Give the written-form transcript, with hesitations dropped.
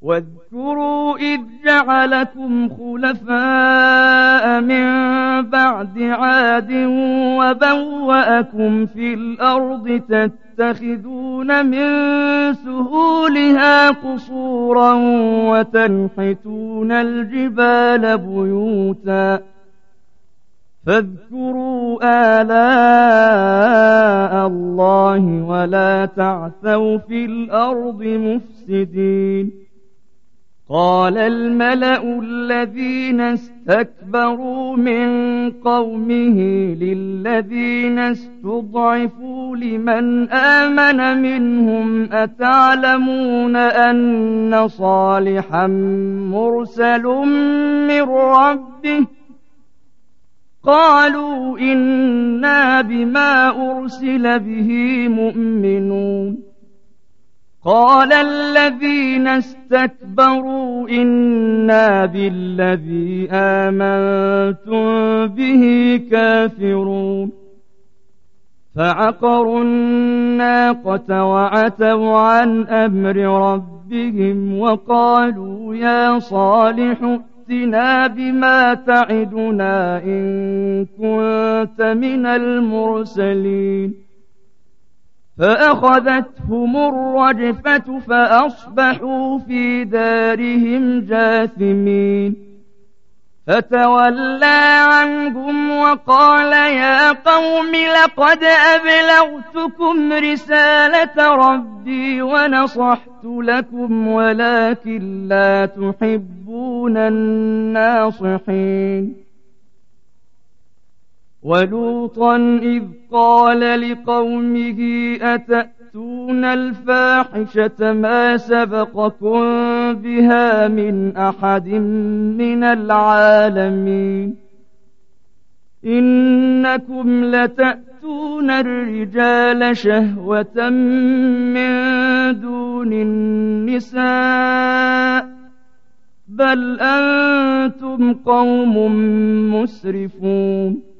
واذكروا إذ جعلكم خلفاء من بعد عاد وبوأكم في الأرض تتخذون من سهولها قصورا وتنحتون الجبال بيوتا فاذكروا آلاء الله ولا تعثوا في الأرض مفسدين قال الملأ الذين استكبروا من قومه للذين استضعفوا لمن آمن منهم أتعلمون أن صالحا مرسل من ربه قالوا إنا بما أرسل به مؤمنون قال الذين استكبروا إنا بالذي آمنتم به كافرون فعقروا الناقة وعتوا عن أمر ربهم وقالوا يا صالح ائتنا بما تعدنا إن كنت من المرسلين فأخذتهم الرجفة فأصبحوا في دارهم جاثمين فتولى عنهم وقال يا قوم لقد أبلغتكم رسالة ربي ونصحت لكم ولكن لا تحبون الناصحين ولوطا إذ قال لقومه أتأتون الفاحشة ما سبقكم بها من أحد من العالمين إنكم لتأتون الرجال شهوة من دون النساء بل أنتم قوم مسرفون